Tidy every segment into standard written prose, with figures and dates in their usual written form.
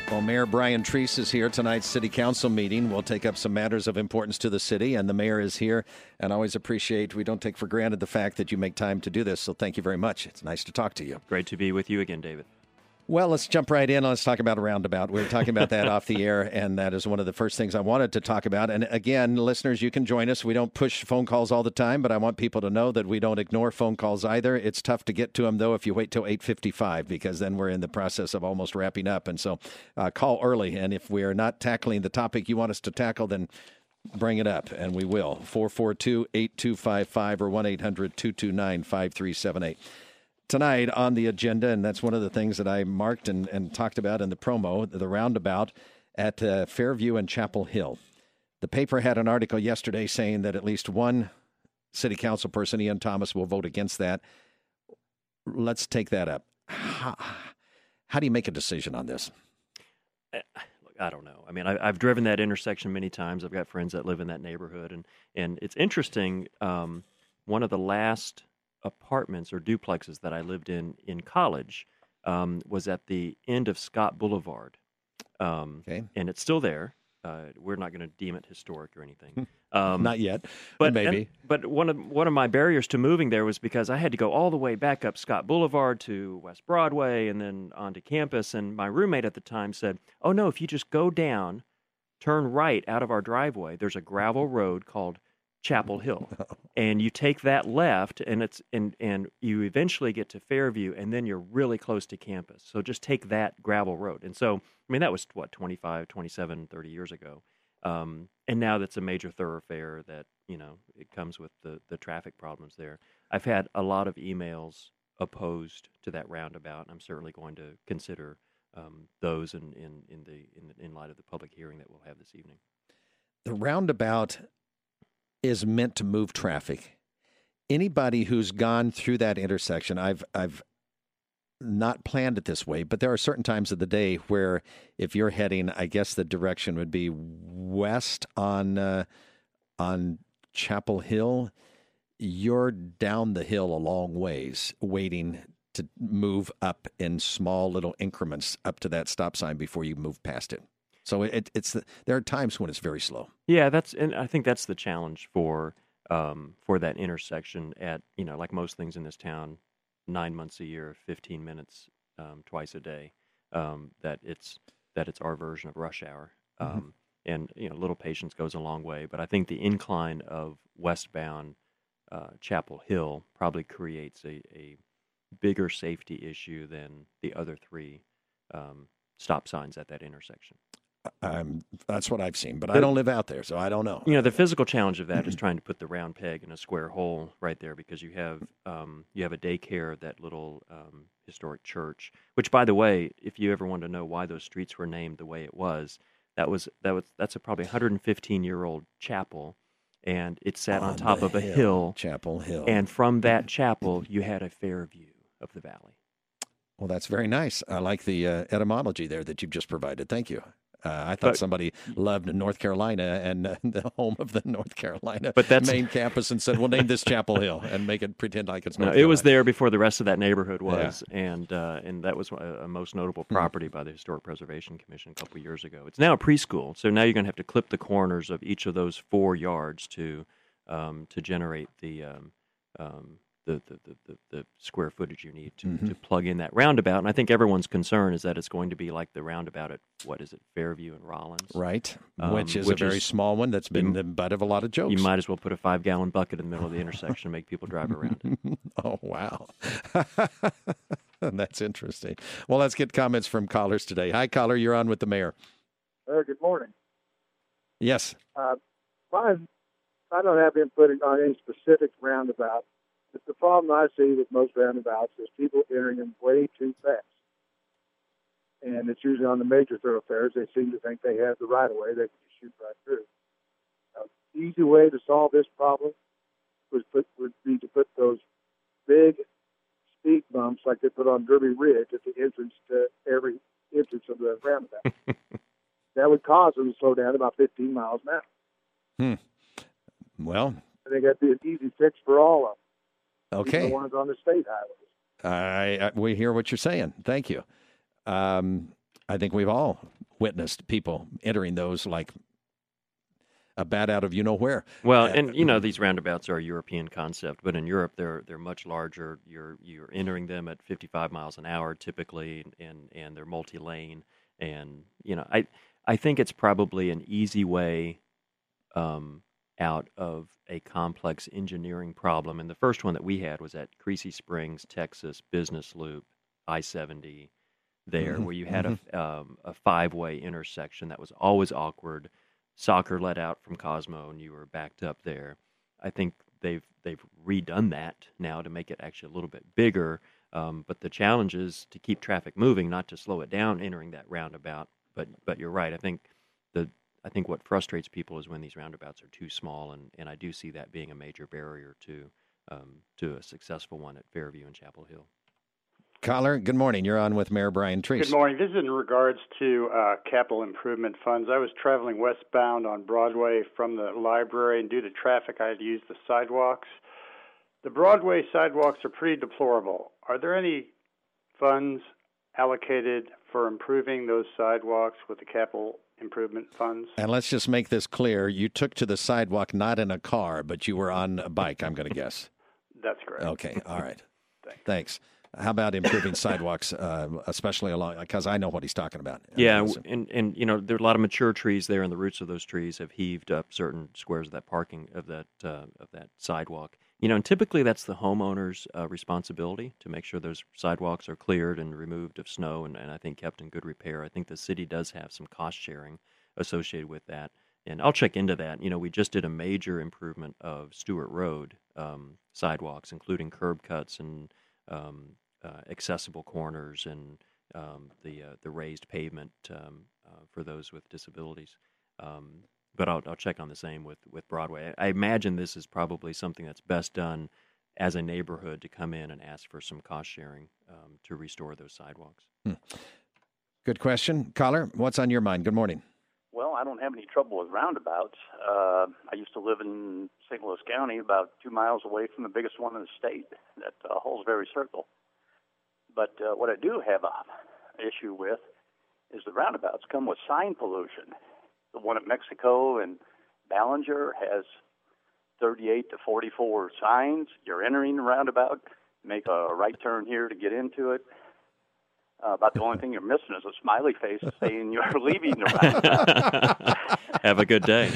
Well, Mayor Brian Treese is here. Tonight's city council meeting will take up some matters of importance to the city, and the mayor is here. And I always appreciate, we don't take for granted the fact that you make time to do this, so thank you very much. It's nice to talk to you. Great to be with you again, David. Well, let's jump right in. Let's talk about a roundabout. We were talking about that off the air, and that is one of the first things I wanted to talk about. And again, listeners, you can join us. We don't push phone calls all the time, but I want people to know that we don't ignore phone calls either. It's tough to get to them, though, if you wait till 8:55, because then we're in the process of almost wrapping up. And so call early, and if we are not tackling the topic you want us to tackle, then bring it up, and we will. 442-8255 or 1-800-229-5378. Tonight on the agenda, and that's one of the things that I marked and talked about in the promo, the roundabout at Fairview and Chapel Hill. The paper had an article yesterday saying that at least one city council person, Ian Thomas, will vote against that. Let's take that up. How do you make a decision on this? Look, I don't know. I mean, I've driven that intersection many times. I've got friends that live in that neighborhood, and it's interesting. One of the last apartments or duplexes that I lived in college was at the end of Scott Boulevard. Okay. And it's still there. We're not going to deem it historic or anything. Not yet, but maybe. But one of my barriers to moving there was because I had to go all the way back up Scott Boulevard to West Broadway and then onto campus. And my roommate at the time said, "Oh no, if you just go down, turn right out of our driveway, there's a gravel road called Chapel Hill, and you take that left, and and you eventually get to Fairview, and then you're really close to campus. So just take that gravel road." And so, I mean, that was 25, 27, 30 years ago. And now that's a major thoroughfare that, it comes with the traffic problems there. I've had a lot of emails opposed to that roundabout, and I'm certainly going to consider those in light of the public hearing that we'll have this evening. The roundabout is meant to move traffic. Anybody who's gone through that intersection, I've not planned it this way, but there are certain times of the day where if you're heading, I guess the direction would be west on Chapel Hill, you're down the hill a long ways waiting to move up in small little increments up to that stop sign before you move past it. So there are times when it's very slow. Yeah, and I think that's the challenge for that intersection at, like most things in this town, 9 months a year, 15 minutes twice a day. That it's our version of rush hour. And little patience goes a long way. But I think the incline of westbound Chapel Hill probably creates a bigger safety issue than the other three stop signs at that intersection. That's what I've seen, but I don't live out there, so I don't know. The physical challenge of that is trying to put the round peg in a square hole right there, because you have a daycare at that little historic church. Which, by the way, if you ever want to know why those streets were named the way it was, that's a probably 115-year-old chapel, and it sat on top of a hill, Chapel Hill, and from that chapel you had a fair view of the valley. Well, that's very nice. I like the etymology there that you've just provided. Thank you. I thought somebody loved North Carolina and the home of the North Carolina main campus and said, "We'll name this Chapel Hill and make it pretend like it's North Carolina." It was there before the rest of that neighborhood was, and that was a most notable property by the Historic Preservation Commission a couple of years ago. It's now a preschool, so now you're going to have to clip the corners of each of those 4 yards to generate the square footage you need to plug in that roundabout. And I think everyone's concern is that it's going to be like the roundabout at, Fairview and Rollins? Right, which is a very small one that's been the butt of a lot of jokes. You might as well put a 5-gallon bucket in the middle of the intersection and make people drive around it. Oh, wow. That's interesting. Well, let's get comments from callers today. Hi, caller. You're on with the mayor. Good morning. Yes. I don't have input on any specific roundabout. But the problem I see with most roundabouts is people entering them way too fast. And it's usually on the major thoroughfares. They seem to think they have the right of way. They can just shoot right through. The easy way to solve this problem would be to put those big speed bumps like they put on Derby Ridge at the entrance to every entrance of the roundabout. That would cause them to slow down about 15 miles an hour. Well, I think that'd be an easy fix for all of them. Okay. Even the ones on the state highways. We hear what you're saying. Thank you. I think we've all witnessed people entering those like a bat out of you-know-where. Well, and, these roundabouts are a European concept, but in Europe, they're much larger. You're entering them at 55 miles an hour typically, and they're multi-lane. And, I think it's probably an easy way out of a complex engineering problem. And the first one that we had was at Creasy Springs, Texas, Business Loop, I-70 there, where you had a five-way intersection that was always awkward. Soccer let out from Cosmo, and you were backed up there. I think they've redone that now to make it actually a little bit bigger. But the challenge is to keep traffic moving, not to slow it down entering that roundabout. But you're right. I think what frustrates people is when these roundabouts are too small, and I do see that being a major barrier to a successful one at Fairview and Chapel Hill. Caller, good morning. You're on with Mayor Brian Treese. Good morning. This is in regards to capital improvement funds. I was traveling westbound on Broadway from the library, and due to traffic, I had to use the sidewalks. The Broadway sidewalks are pretty deplorable. Are there any funds allocated for improving those sidewalks with the capital improvement funds? And let's just make this clear. You took to the sidewalk not in a car, but you were on a bike, I'm going to guess. That's correct. Okay. All right. Thanks. How about improving sidewalks, especially along, because I know what he's talking about. Yeah, and there are a lot of mature trees there, and the roots of those trees have heaved up certain squares of that of that sidewalk. And typically that's the homeowner's responsibility to make sure those sidewalks are cleared and removed of snow, and I think kept in good repair. I think the city does have some cost sharing associated with that, and I'll check into that. We just did a major improvement of Stewart Road sidewalks, including curb cuts and accessible corners and the raised pavement for those with disabilities. But I'll check on the same with Broadway. I imagine this is probably something that's best done as a neighborhood to come in and ask for some cost sharing to restore those sidewalks. Good question. Caller, what's on your mind? Good morning. Well, I don't have any trouble with roundabouts. I used to live in St. Louis County, about 2 miles away from the biggest one in the state, at Hallsbury Circle. But what I do have an issue with is the roundabouts come with sign pollution. The one at Mexico and Ballinger has 38 to 44 signs. You're entering the roundabout, make a right turn here to get into it. About the only thing you're missing is a smiley face saying you're leaving the roundabout. Have a good day.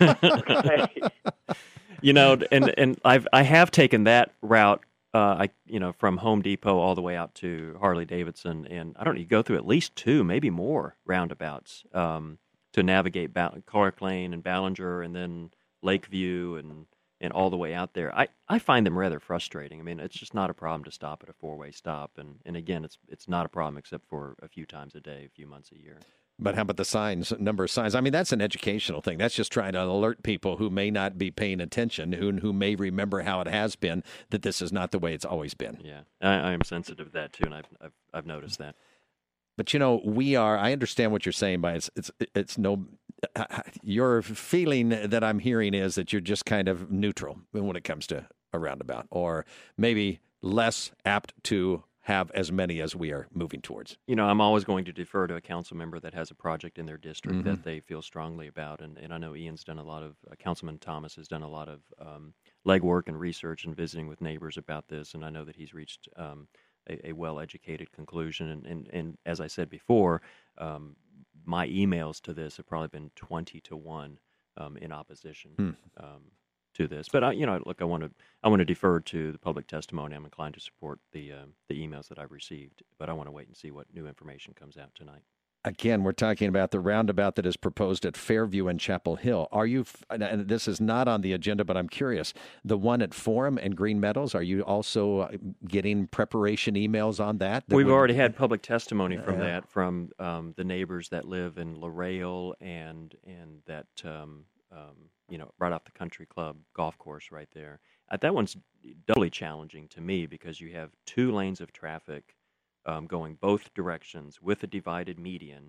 Okay. And I have taken that route. From Home Depot all the way out to Harley Davidson, and I don't know, you go through at least 2, maybe more roundabouts to navigate Clark Lane and Ballinger, and then Lakeview and all the way out there. I find them rather frustrating. I mean, it's just not a problem to stop at a 4-way stop, and again, it's not a problem except for a few times a day, a few months a year. But how about the signs, number of signs? I mean, that's an educational thing. That's just trying to alert people who may not be paying attention, who may remember how it has been, that this is not the way it's always been. Yeah, I am sensitive to that too, and I've noticed that. But I understand what you're saying by it's no. Your feeling that I'm hearing is that you're just kind of neutral when it comes to a roundabout, or maybe less apt to have as many as we are moving towards. I'm always going to defer to a council member that has a project in their district that they feel strongly about. And I know Ian's done a lot of, Councilman Thomas has done a lot of legwork and research and visiting with neighbors about this. And I know that he's reached a well-educated conclusion. And as I said before, my emails to this have probably been 20 to 1 in opposition to this. But look, I want to defer to the public testimony. I'm inclined to support the emails that I've received, but I want to wait and see what new information comes out tonight. Again, we're talking about the roundabout that is proposed at Fairview and Chapel Hill. Are you, and this is not on the agenda, but I'm curious, the one at Forum and Green Meadows, are you also getting preparation emails on that? We've already had public testimony from that, from the neighbors that live in Lareille and that right off the Country Club golf course right there. That one's doubly challenging to me because you have 2 lanes of traffic going both directions with a divided median,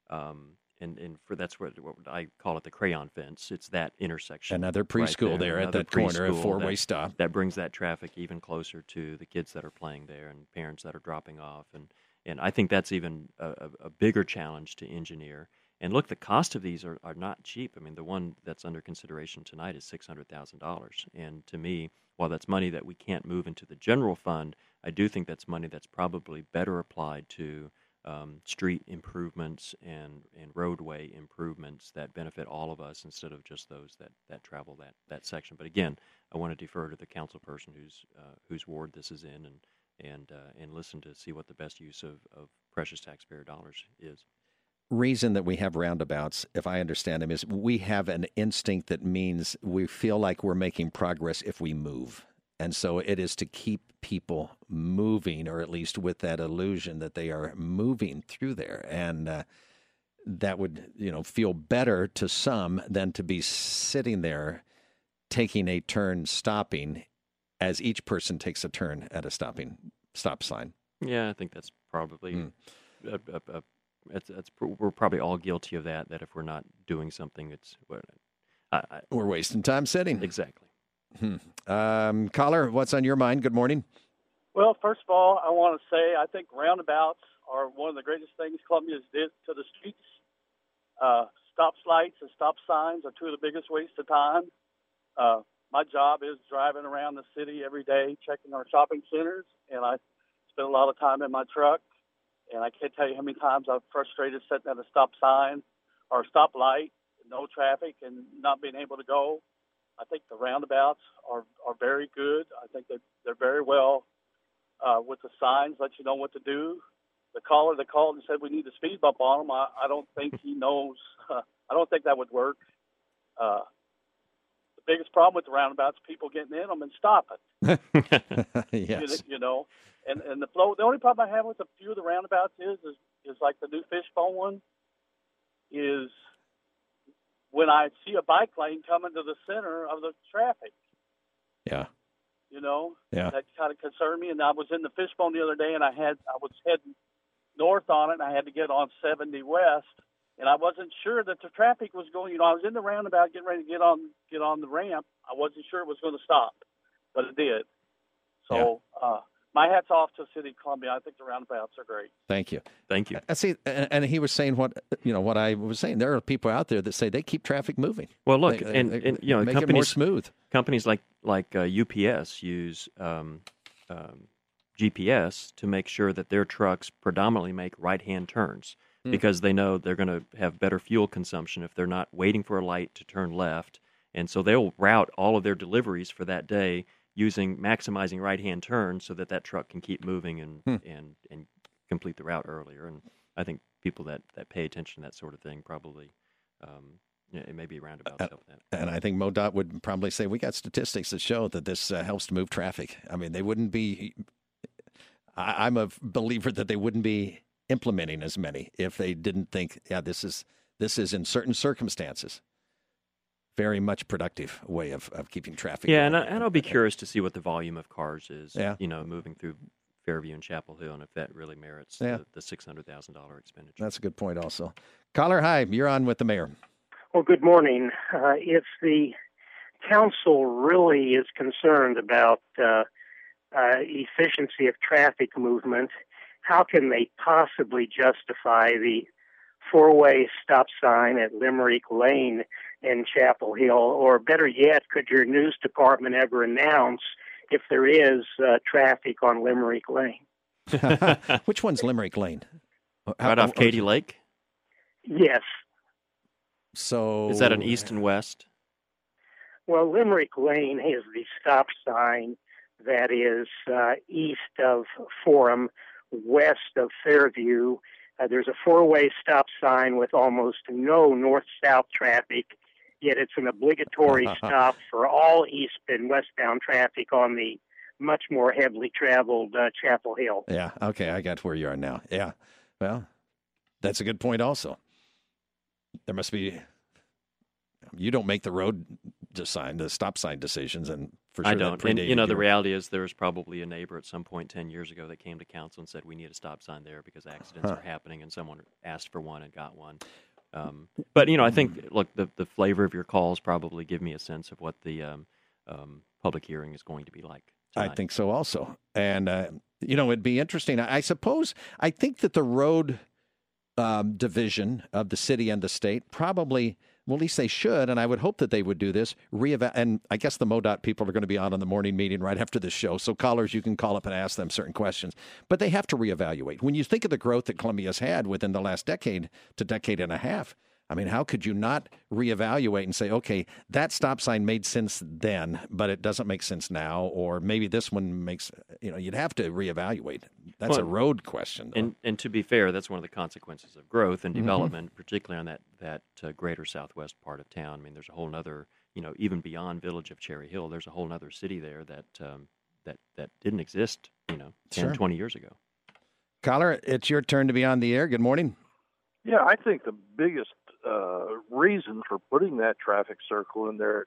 and for that's what I call it, the crayon fence. It's that intersection. Another preschool right there at that corner, a 4-way stop. That brings that traffic even closer to the kids that are playing there and parents that are dropping off. And I think that's even a bigger challenge to engineer. And look, the cost of these are not cheap. I mean, the one that's under consideration tonight is $600,000. And to me, while that's money that we can't move into the general fund, I do think that's money that's probably better applied to street improvements and roadway improvements that benefit all of us instead of just those that travel that section. But again, I want to defer to the council person whose ward this is in and listen to see what the best use of precious taxpayer dollars is. Reason that we have roundabouts, if I understand them, is we have an instinct that means we feel like we're making progress if we move. And so it is to keep people moving, or at least with that illusion that they are moving through there. And that would, feel better to some than to be sitting there taking a turn, stopping, as each person takes a turn at a stop sign. Yeah, I think that's probably we're probably all guilty of that if we're not doing something, we're wasting time sitting. Exactly. Caller, what's on your mind? Good morning. Well, first of all, I want to say I think roundabouts are one of the greatest things Columbia's did to the streets. Stop lights and stop signs are two of the biggest wastes of time. My job is driving around the city every day, checking our shopping centers, and I spend a lot of time in my truck. And I can't tell you how many times I'm frustrated sitting at a stop sign or a stop light, no traffic, and not being able to go. I think the roundabouts are very good. I think they're very well with the signs, let you know what to do. The caller that called and said we need a speed bump on them, I don't think he knows. I don't think that would work. The biggest problem with the roundabouts is people getting in them and stopping. Yes. And the flow. The only problem I have with a few of the roundabouts is like the new Fishbone one is when I see a bike lane coming to the center of the traffic. Yeah. Yeah. That kind of concerned me. And I was in the Fishbone the other day, and I was heading north on it, and I had to get on 70 West, and I wasn't sure that the traffic was going. I was in the roundabout getting ready to get on the ramp. I wasn't sure it was going to stop, but it did. So. Yeah. My hat's off to the city of Columbia. I think the roundabouts are great. Thank you. See, and he was saying what I was saying. There are people out there that say they keep traffic moving. Well, look, they make companies, it more smooth. Companies like UPS use GPS to make sure that their trucks predominantly make right-hand turns because they know they're going to have better fuel consumption if they're not waiting for a light to turn left, and so they'll route all of their deliveries for that day maximizing right-hand turns so that truck can keep moving and complete the route earlier. And I think people that pay attention to that sort of thing probably, it may be roundabouts help that. And I think MoDOT would probably say we got statistics that show that this helps to move traffic. I mean, they wouldn't be. I'm a believer that they wouldn't be implementing as many if they didn't think, this is in certain circumstances. Very much productive way of keeping traffic. Yeah, and I'll be curious to see what the volume of cars is, Yeah. Moving through Fairview and Chapel Hill, and if that really merits the $600,000 expenditure. That's a good point also. Caller, hi, you're on with the mayor. Well, good morning. If the council really is concerned about efficiency of traffic movement, how can they possibly justify the four-way stop sign at Limerick Lane in Chapel Hill? Or better yet, could your news department ever announce if there is traffic on Limerick Lane? Which one's Limerick Lane? Right off Katy Lake? Yes. So is that an east and west? Well, Limerick Lane has the stop sign that is east of Forum, west of Fairview. There's a four-way stop sign with almost no north-south traffic, yet it's an obligatory stop for all east and westbound traffic on the much more heavily traveled Chapel Hill. Yeah, okay, I got where you are now. Yeah, well, that's a good point also. There must be, you don't make the road the stop sign decisions, and for sure I don't. And, the reality is there's probably a neighbor at some point 10 years ago that came to council and said we need a stop sign there because accidents are happening, and someone asked for one and got one. But, I think, look, the flavor of your calls probably give me a sense of what the public hearing is going to be like. tonight. I think so also. And, it'd be interesting. I think that the road division of the city and the state probably, well, at least they should, and I would hope that they would do this, and I guess the MoDOT people are going to be on the morning meeting right after this show, so callers, you can call up and ask them certain questions. But they have to reevaluate. When you think of the growth that Columbia's had within the last decade to decade and a half, I mean, how could you not reevaluate and say, okay, that stop sign made sense then, but it doesn't make sense now, or maybe this one makes, you'd have to reevaluate. That's a road question, though. And to be fair, that's one of the consequences of growth and development, particularly on that greater southwest part of town. I mean, there's a whole other, even beyond Village of Cherry Hill, there's a whole other city there that didn't exist, 10, 20 years ago. Caller, it's your turn to be on the air. Good morning. Yeah, I think the biggest reason for putting that traffic circle in there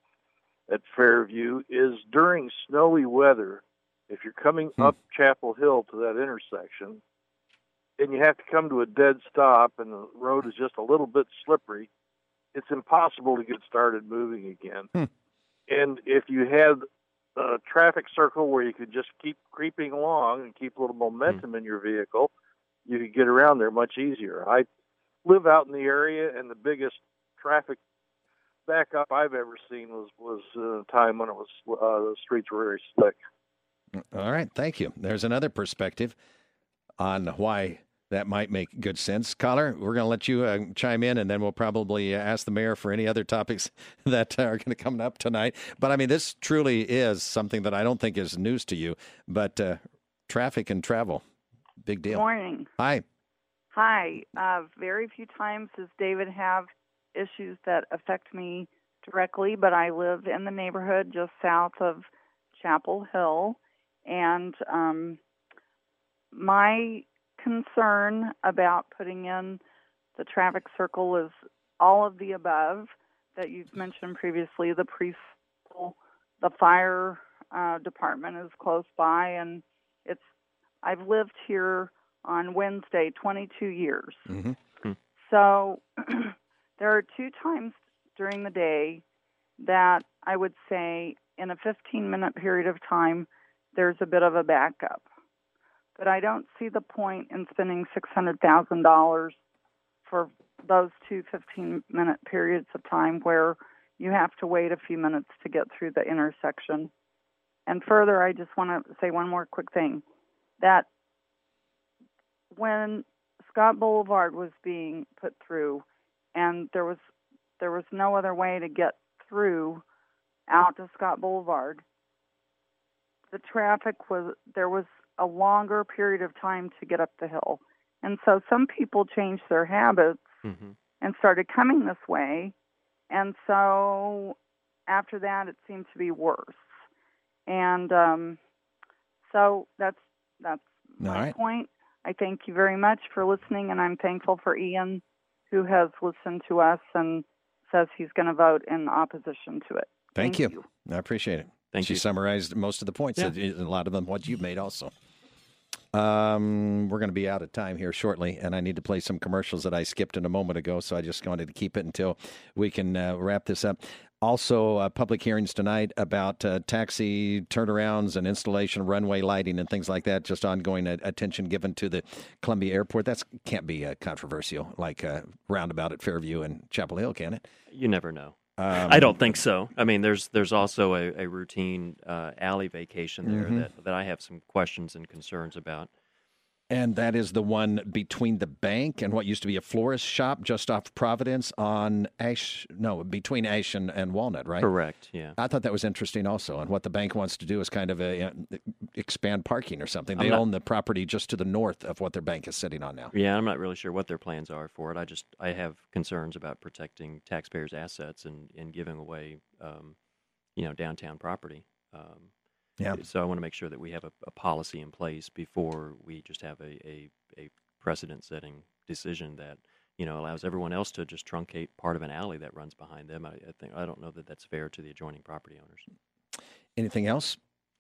at Fairview is during snowy weather. If you're coming up Chapel Hill to that intersection and you have to come to a dead stop and the road is just a little bit slippery, it's impossible to get started moving again. And if you had a traffic circle where you could just keep creeping along and keep a little momentum in your vehicle, you could get around there much easier. I live out in the area, and the biggest traffic backup I've ever seen was a time when the streets were very slick. All right, thank you. There's another perspective on why that might make good sense. Caller, we're going to let you chime in, and then we'll probably ask the mayor for any other topics that are going to come up tonight. But, I mean, this truly is something that I don't think is news to you, but traffic and travel, big deal. Good morning. Hi. Hi. Very few times does David have issues that affect me directly, but I live in the neighborhood just south of Chapel Hill, and my concern about putting in the traffic circle is all of the above that you've mentioned previously. The preschool, the fire department is close by, and I've lived here on Wednesday 22 years. Mm-hmm. So there are two times during the day that I would say in a 15-minute period of time there's a bit of a backup. But I don't see the point in spending $600,000 for those two 15-minute periods of time where you have to wait a few minutes to get through the intersection. And further, I just want to say one more quick thing, that when Scott Boulevard was being put through and there was no other way to get through out to Scott Boulevard, the traffic there was a longer period of time to get up the hill. And so some people changed their habits and started coming this way. And so after that, it seemed to be worse. And so that's my point. I thank you very much for listening, and I'm thankful for Ian, who has listened to us and says he's going to vote in opposition to it. Thank you. I appreciate it. Thank you. She summarized most of the points, Yeah. a lot of them what you've made also. We're going to be out of time here shortly, and I need to play some commercials that I skipped in a moment ago, so I just wanted to keep it until we can wrap this up. Also, public hearings tonight about taxi turnarounds and installation, runway lighting, and things like that. Just ongoing attention given to the Columbia Airport. That can't be controversial like roundabout at Fairview and Chapel Hill, can it? You never know. I don't think so. I mean, there's also a routine alley vacation there that I have some questions and concerns about. And that is the one between the bank and what used to be a florist shop just off Providence on between Ash and Walnut, right? Correct, yeah. I thought that was interesting also. And what the bank wants to do is kind of expand parking or something. They own the property just to the north of what their bank is sitting on now. Yeah, I'm not really sure what their plans are for it. I have concerns about protecting taxpayers' assets and giving away, downtown property. Yeah. So I want to make sure that we have a policy in place before we just have a precedent-setting decision that allows everyone else to just truncate part of an alley that runs behind them. I don't know that that's fair to the adjoining property owners. Anything else?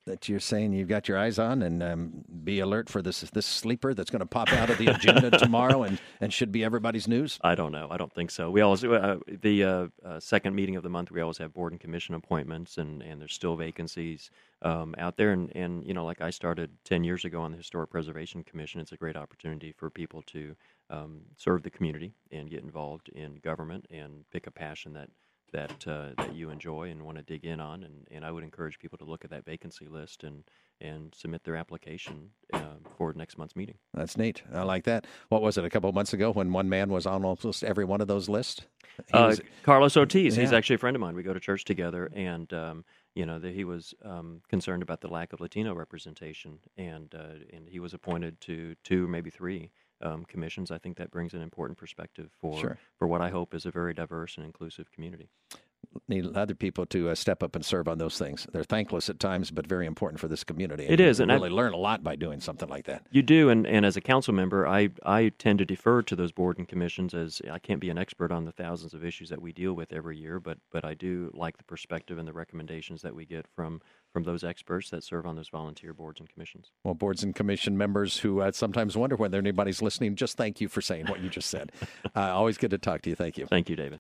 that you're saying you've got your eyes on, and be alert for this sleeper that's going to pop out of the agenda tomorrow and should be everybody's news? I don't know. I don't think so. We always the second meeting of the month. We always have board and commission appointments, and there's still vacancies out there. And like I started 10 years ago on the Historic Preservation Commission. It's a great opportunity for people to serve the community and get involved in government and pick a passion that you enjoy and want to dig in on, and I would encourage people to look at that vacancy list and submit their application for next month's meeting. That's neat. I like that. What was it, a couple of months ago when one man was on almost every one of those lists? Carlos Ortiz. Yeah. He's actually a friend of mine. We go to church together, and he was concerned about the lack of Latino representation, and he was appointed to 2, maybe 3 commissions. I think that brings an important perspective for what I hope is a very diverse and inclusive community. Need other people to step up and serve on those things. They're thankless at times, but very important for this community. It is, and really learn a lot by doing something like that. You do, and as a council member, I tend to defer to those board and commissions, as I can't be an expert on the thousands of issues that we deal with every year, but I do like the perspective and the recommendations that we get from those experts that serve on those volunteer boards and commissions. Well, boards and commission members who sometimes wonder whether anybody's listening, just thank you for saying what you just said. Always good to talk to you. Thank you. Thank you, David.